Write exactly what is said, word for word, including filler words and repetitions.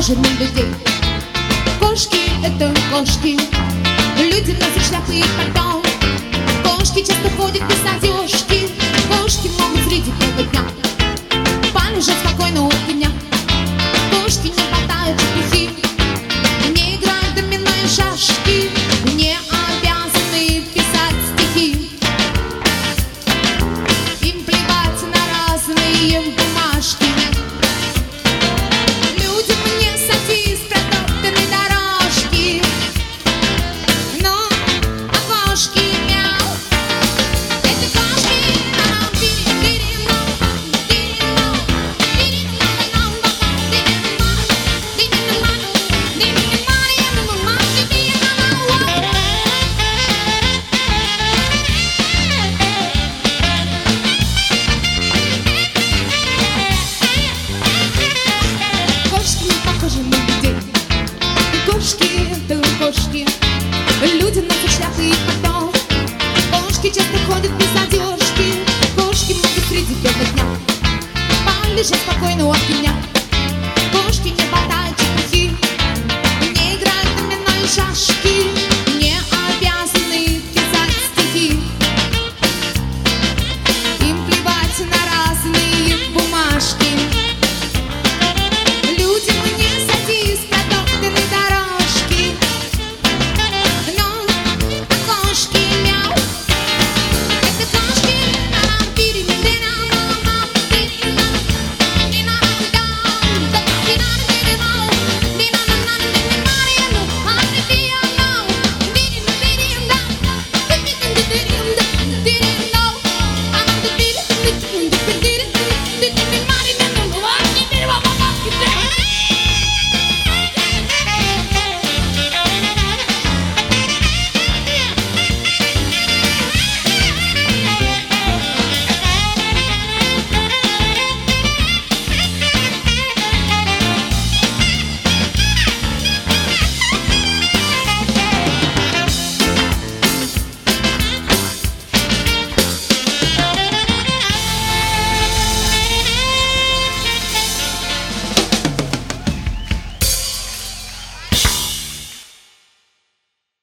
похожи на людей. Кошки — это кошки, люди носят шляпы и пальто. Кошки часто ходят без одежки, кошки могут среди бела дня полежать спокойно у огня. Кошки не болтают чепухи, не играют в домино и шашки, не обязаны писать стихи. Им плевать на разные бумажки. Люди мне сойти с протоптанной дорожки, но а кошки мяу. Это кошки, а кошки, люди носят шляпы и пальто. Кошки часто ходят без одежки, кошки могут среди бела дня полежать спокойно у огня.